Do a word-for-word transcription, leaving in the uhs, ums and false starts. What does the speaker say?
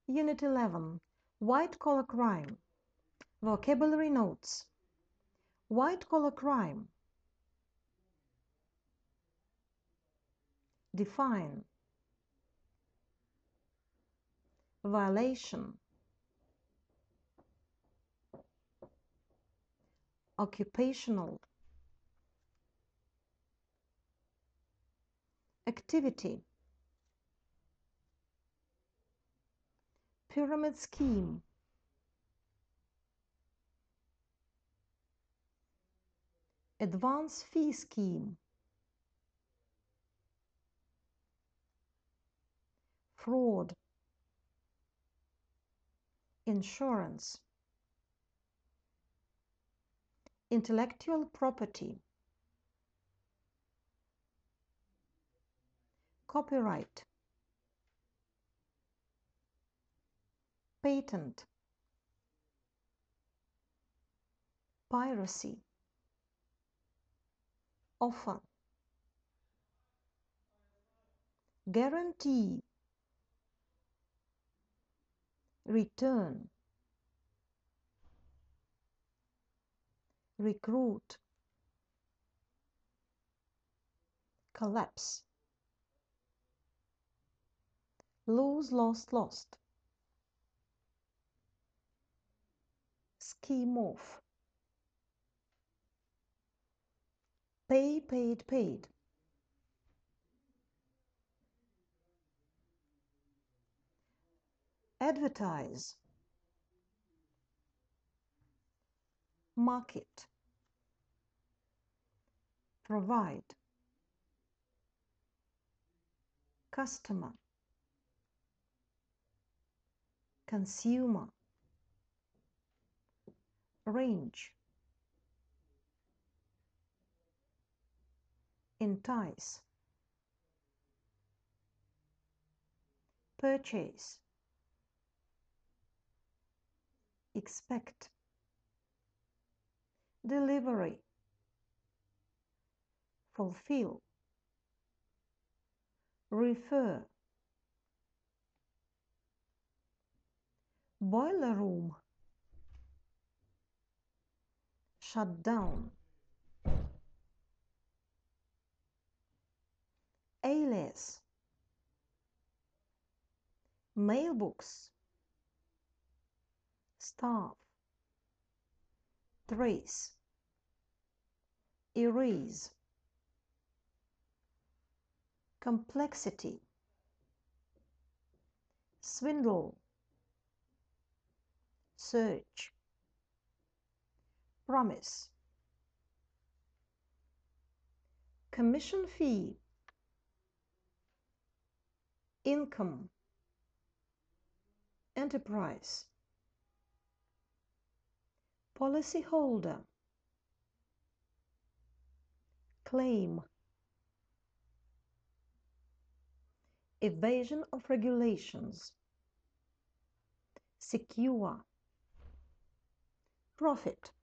Unit eleven. White-collar crime. Vocabulary notes. White-collar crime. Define. Violation. Occupational. Activity. Pyramid scheme. Advance fee scheme. Fraud. Insurance. Intellectual property. Copyright. Patent. Piracy. Offer. Guarantee. Return. Recruit. Collapse. Lose, lost, lost. Scheme off. Pay, paid, paid. Advertise. Market. Provide. Customer. Consumer. Range. Entice. Purchase. Expect. Delivery. Fulfill. Refer. Boiler room. Shut down. Alias. Mailbox. Staff. Trace. Erase. Complexity. Swindle. Search. Promise. Commission fee. Income. Enterprise. Policyholder. Claim. Evasion of regulations. Secure. Profit.